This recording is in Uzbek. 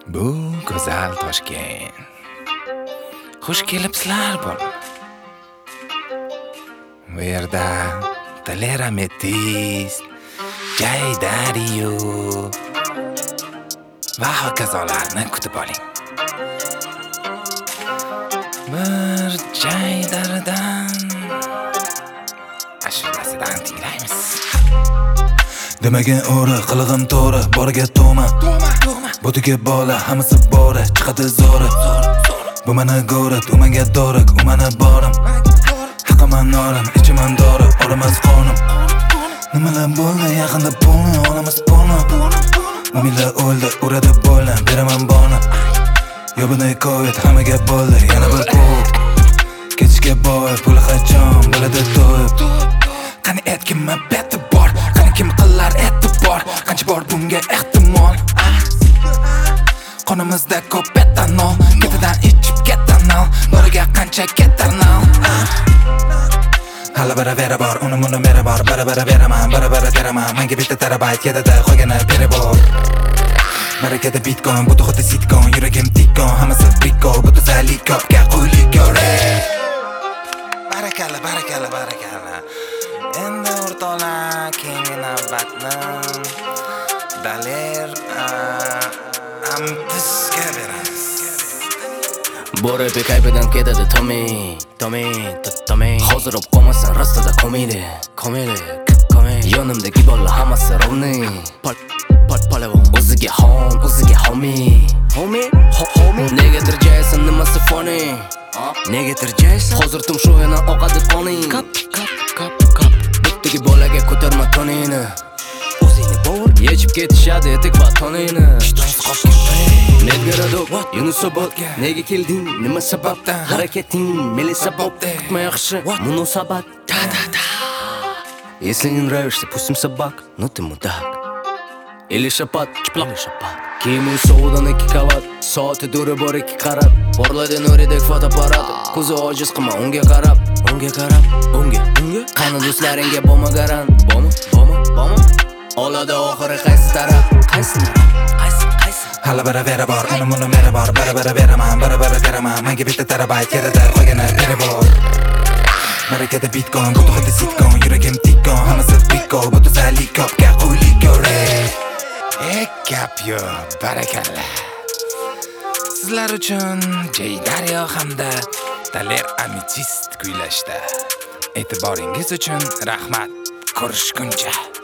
Bu go'zal Toshkent. Xush kelibsizlar bola. Bu yerda Tiller ametist, Jaydariyo va hokazolarni kutib oling. Bir Jaydaridan ashulasidan tinglaymiz. Demagan o'ri, qilig'im to'g'ri, boriga to'ma. Butiga bola, hammasi bori, chiqadi zo'ri. Bu mana go'ri, u menga do'riq, u mana borim. Haqaman norim, ichiman dori, olamas qonim. Nimalar bo'ldi, yaqinda pulni olamiz pulni. Umidlar o'ldi, uradi bo'ldi, beraman boni. Yobunay Covid, hammaga bo'ldi, yana bir ko'p. Ketishga boy, puli qachon bo'ladi to'yib. Qani aytgin beti bor, qani kim qilar e'tibor, qancha bor bunga ehtimol. Qonimizda ko'p etanol, ketidan ichib ketanol, boriga qancha ketanol. Hala bara bor, uni muni mera bor, bara beraman, bara teraman, menga bitta terabayt ketadi, qolgani peribor. Barakada bitcoin, bu xuddi sitcom, yuragim tikkon, hammasi prikol, bu tuzalik kopga qo'ylik ko'rek. Barakalla. Endi o'rtoqlar, keyingi navbatni Daler Amtisga beramiz. Borib kayfidan ketadi Tommy. Hozir ob qolmasan rastada komedi. Yonimdagi bolalar hammasi rovni. Palevon o'ziga xon, o'ziga homie. Negadir Jason nimasi funny? Negadir Jason hozir tumshug'ini oqadi qoning. Kap. Bittagi bolaga ko'tarma tonini. O'zingni bor, yechib ketishadi etik va tonini. Nedgarado, Yunusobod, nega kelding? Nima sababdan? Harakating Melisabod, kutma yaxshi munosabat. Если не нравишься, пустим собак, но ты мудак. Или шапат, kiyimi sovudan 2 qavat, soati duri bor 2 qarab. Porlaydi nuridek fotoapparat, ko'zi ojiz qilma unga qarab. Qani do'stlaringga bo'lma garan, bo'lma. Oladi oxiri qaysi taraf? Qaysi? Hala bara bor, uni muni mera bor, bara beraman, bara teraman, menga bitta terabayt ketadi, qolgani peribor. Barakada bitcoin, bu xuddi sitcom, yuragim tikkon, hammasi prikol, bu tuzalik kopga qo'ylik ko'rek. Gap yo'q, barakalla. Sizlar uchun Jaydariyo hamda Tiller ametist kuylashda. E'tiboringiz uchun rahmat. Ko'rishguncha.